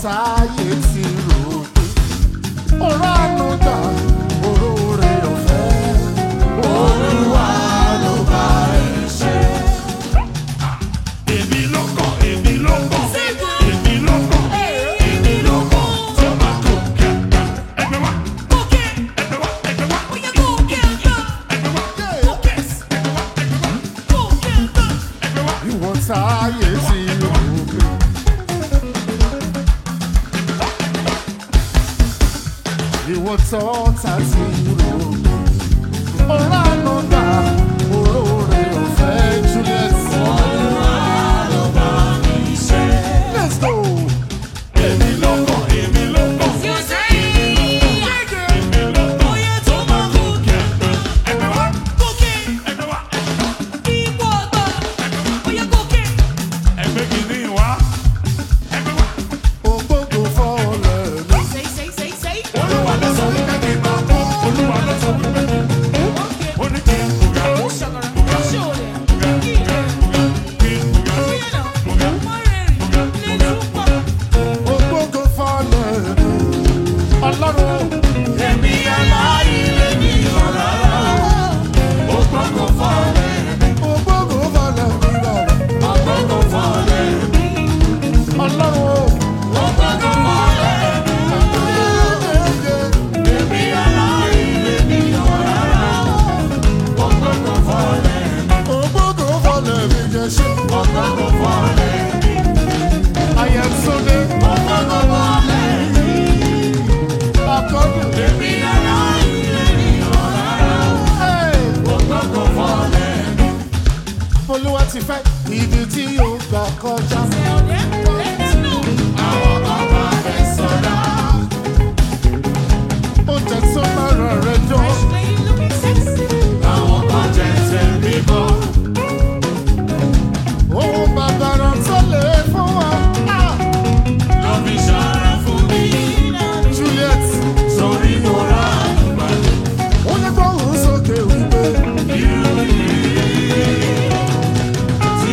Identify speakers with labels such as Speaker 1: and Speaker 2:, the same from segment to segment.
Speaker 1: táyé ti rò ọ̀rọ̀ àánú gbà oore ọ̀fẹ́ Olúwa ló bá ẹ ṣe. Èmi ló kàn èmi ló kàn èmi ló kàn èmi ló kàn tó máa kó kẹta ẹgbẹ́ wa ẹgbẹ́ wa ẹgbẹ́ wa ẹgbẹ́ wa ẹgbẹ́ wa ẹgbẹ́ wa ìwọ táyé ti rò ìwọ tó ta ti rò ọ̀rọ̀ àánú gbà oore ọ̀fẹ́ Juliet. Olúwa ló bá mi ṣe. Let's go. Èmi ló kàn èmi ló kàn èmi ló kàn oyè tó máa kú kẹ̀kẹ́ ẹgbẹ́ wa ẹgbẹ́ wa ìwọ ọ̀tọ̀ oyè gòkè ẹgbẹ́ kìíní wa ẹgbẹ́ wa. Ògbógbò fọ́ọ̀lẹ̀ mi. Olúwa ló sọ wípé kí n máa kó Olúwa ló sọ wípé kí n ó ní kí n kúgà kúgà kúgà kúgà kí n kúgà kúgà kúgà. Ògbógbò fọ́ọ̀lẹ̀ mi. Ọlọ́run èmi aláìlè ní ọ̀rá. Ògbógbò fọ́ọ̀lẹ̀ mi. Ògbógbò fọ́ọ̀lẹ̀ mi bàbá. Ògbógbò fọ́ọ̀lẹ̀ mi. Ọlọ́run ògbógbò fọ́ọ̀lẹ̀ mi. Èmi aláìlè ní ọ̀rá. Ògbógbò fọ́ọ̀lẹ̀ mi. Ògbógbò fọ́ọ̀lẹ̀ mi jẹ́ ṣe. Ògbógbò fọ́ọ̀lẹ̀ mi. Ayẹ̀túndé. Ògbógbò fọ́ọ̀lẹ̀ mi. Akọ́dún. Èmi aláìlè ní ọ̀rá. Ògbógbò fọ́ọ̀lẹ̀ mi. Olúwa ti fẹ́ ibi tí yóò gbà kọjá. Àwọn kan bá fẹ́ sọ̀rọ̀. Oúnjẹ tó máa rẹ̀ jọ. Àwọn kan jẹ́ tẹ̀mí bọ̀. Ohun bàbàrà tó lè fún wa. Lọ fi ṣọ́ra fún mi. Juliet. Sórí mo ra àgbà. Ó ní gbóhùn sókè wípé. Irú ìrírí tí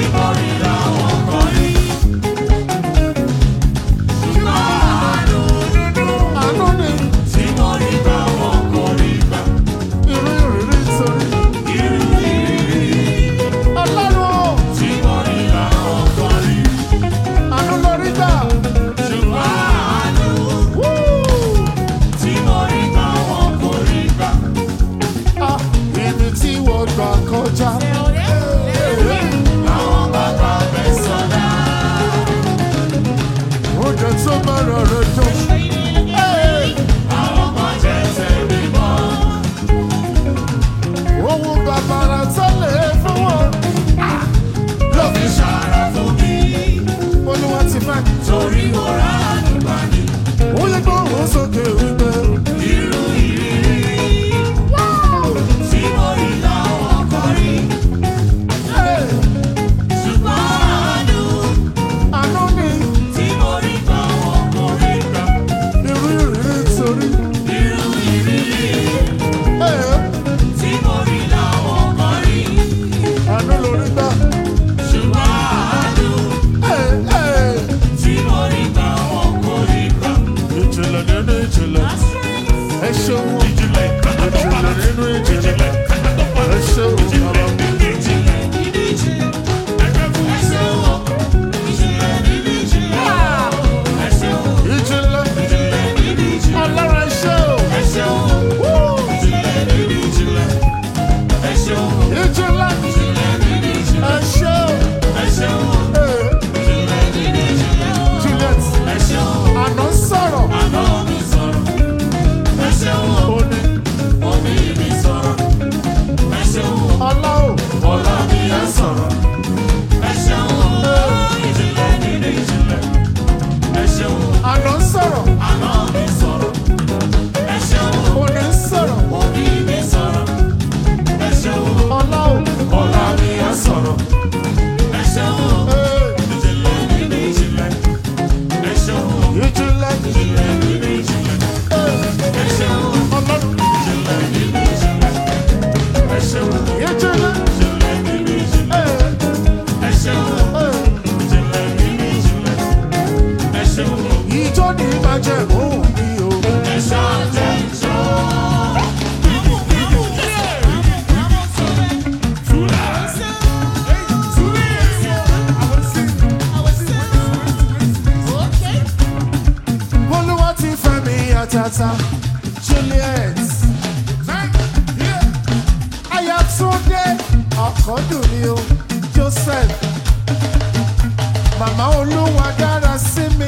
Speaker 2: Màmá Olúwa dára sí mi.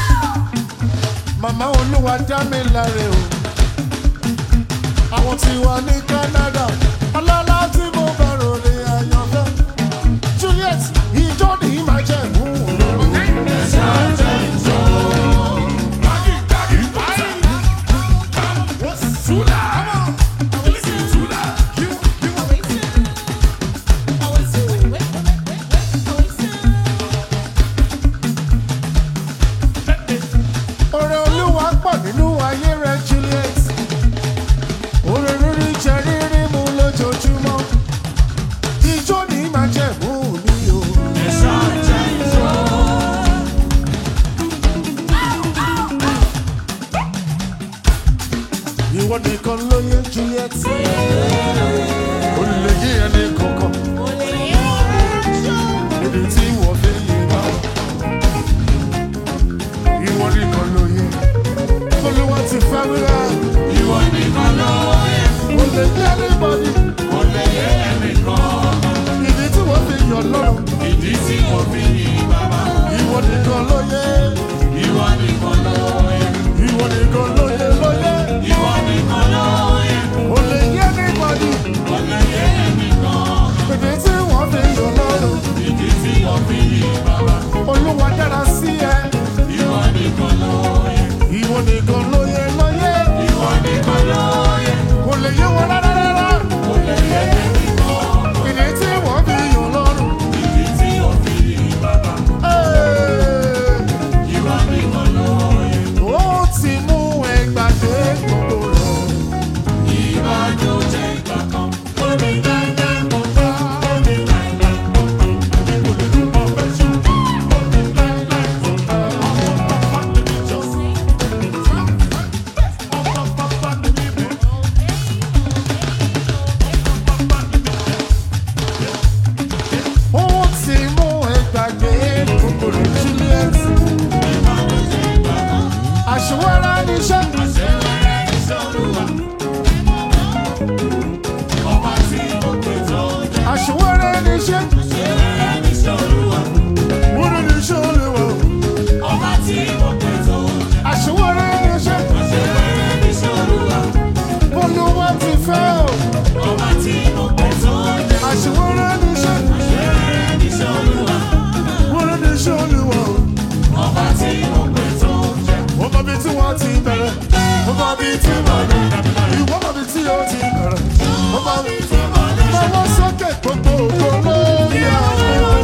Speaker 2: Màmá Olúwa dá mi láre o. Àwọn tí wà ní Canada, ọlọ́lá tí mo bá ròde àyànfẹ́. Juliet, ìjọ ní máa jẹ́ ìmúhùn. Oore Olúwa pọ̀ nínú ayé rẹ̀ Juliet. Oore rírí jẹ rírí mu lójoojúmọ́. Ìjọ ní máa jẹ́ ìmúhùn mi o. Ìwọ nìkan ló yé Juliet. O lè yé ẹni kankan. Ibi tí wọ́n fi yé bá. Ìwọ nìkan ló yé. Olúwa ti fẹ́ wíwá.
Speaker 1: Ìwọ nìkan ló yẹ.
Speaker 2: O lè yé anybody.
Speaker 1: Kò lè yé ẹnìkan.
Speaker 2: Ibi tí wọ́n fi yọ̀ lọ́rùn.
Speaker 1: Ìdí tí mo fi yìn bàbá.
Speaker 2: Ìwọ nìkan ló yé.
Speaker 1: Ìwọ nìkan ló yẹ.
Speaker 2: Ìwọ nìkan ló yé ló yé.
Speaker 1: Ìwọ nìkan ló yẹ.
Speaker 2: O lè yé anybody.
Speaker 1: Kò lè yé ẹnìkan.
Speaker 2: Ibi tí wọ́n fi yọ̀ lọ́rùn.
Speaker 1: Ìdí tí mo fi yìn bàbá.
Speaker 2: Olúwa dára sí ẹ.
Speaker 1: Ìwọ nìkan ló yẹ.
Speaker 2: Ìwọ nìkan ló yé ló yé.
Speaker 1: Ìwọ nìkan ló yẹ.
Speaker 2: Kò lè yé wọn rárá rárá.
Speaker 1: Kò lè yé ẹnìkan.
Speaker 2: Ìdí tí wọ́n fi yọ̀ lọ́rùn.
Speaker 1: Ìdí tí mo fi yìn bàbá.
Speaker 2: Hey.
Speaker 1: Ìwọ nìkan ló yẹ.
Speaker 2: Ó ti mú ẹgbàdé gbogbo rẹ̀.
Speaker 1: Ìbànújẹ́ ìgbà kan. Ó ní dandan kò bá. Ó ní láìláì kò bá. Kò lè dún ọbẹ̀ ṣù. Ó ní láìláì kò bá. Ọmọ bàbá mi ní jọ. Ọmọ bàbá mi ní bẹ̀.
Speaker 2: Ó ti mú ẹgbàdé gbogbo rẹ̀ Juliet.
Speaker 1: Ìbànújẹ́ ìgbà kan.
Speaker 2: Àṣewárá níṣẹ́.
Speaker 1: Àṣewẹ́rẹ́ iṣẹ́ Olúwa. Ọba tí mo pè tó jẹ́.
Speaker 2: Àṣewárá níṣẹ́.
Speaker 1: Àṣewẹ́rẹ́ iṣẹ́ Olúwa.
Speaker 2: Wúrú níṣẹ́ olúwa.
Speaker 1: Ọba tí mo pè tó jẹ́.
Speaker 2: Àṣewárá níṣẹ́.
Speaker 1: Àṣewẹ́rẹ́ iṣẹ́ Olúwa.
Speaker 2: Olúwa ti fẹ́ o.
Speaker 1: Ọba tí mo pè tó jẹ́.
Speaker 2: Àṣewárá níṣẹ́.
Speaker 1: Àṣewẹ́rẹ́ iṣẹ́ Olúwa.
Speaker 2: Wúrú níṣẹ́ olúwa.
Speaker 1: Ọba tí mo pè tó jẹ́.
Speaker 2: Ó mọ bí tí wọ́n ti bẹ̀rẹ̀. Ó mọ bí tí wọ́n lò. Ìwọ mọ bí tí ó ti bẹ̀rẹ̀. Ó mọ bí tí wọ́n lò. Fọwọ́ sókè gbogbo ògo lórí àwọn.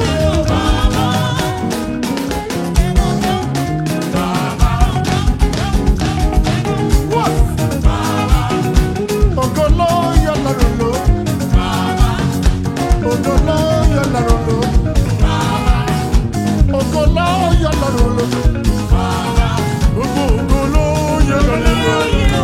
Speaker 2: Ògo ló yọ lọ́rùn lò. Ògo ló yọ lọ́rùn lò. Ògo ló yọ lọ́rùn lò. Gbogbo ògo ló yọ lọ́rùn lò.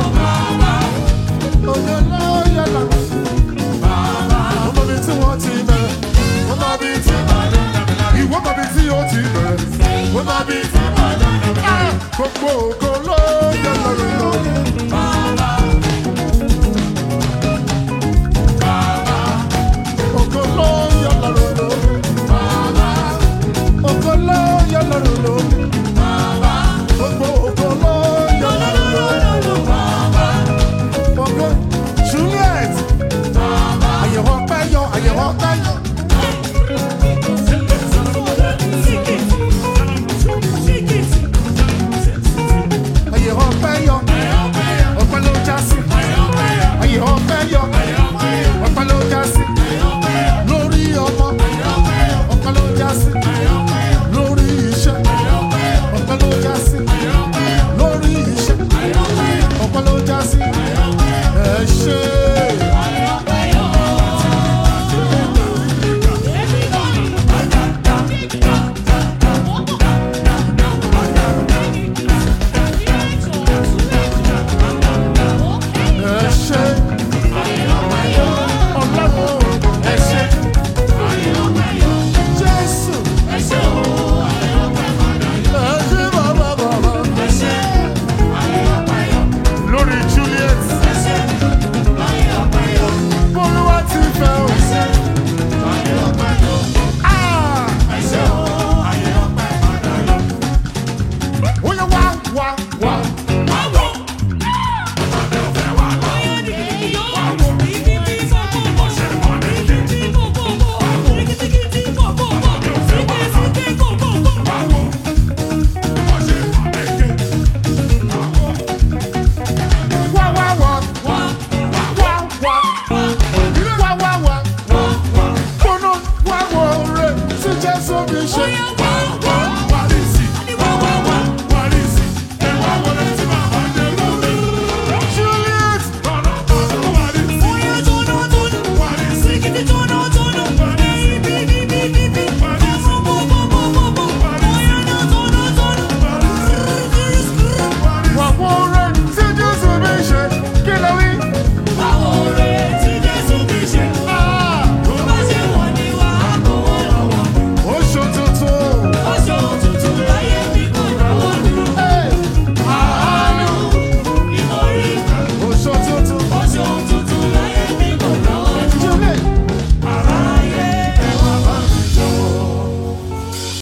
Speaker 2: Ògo ló yọ lọ́rùn lò. Ó mọ bí tí wọ́n ti bẹ̀rẹ̀. Ó mọ bí tí wọ́n lò. Ìwọ mọ bí tí ó ti bẹ̀rẹ̀. Ó mọ bí tí wọ́n lò. Gbogbo ògo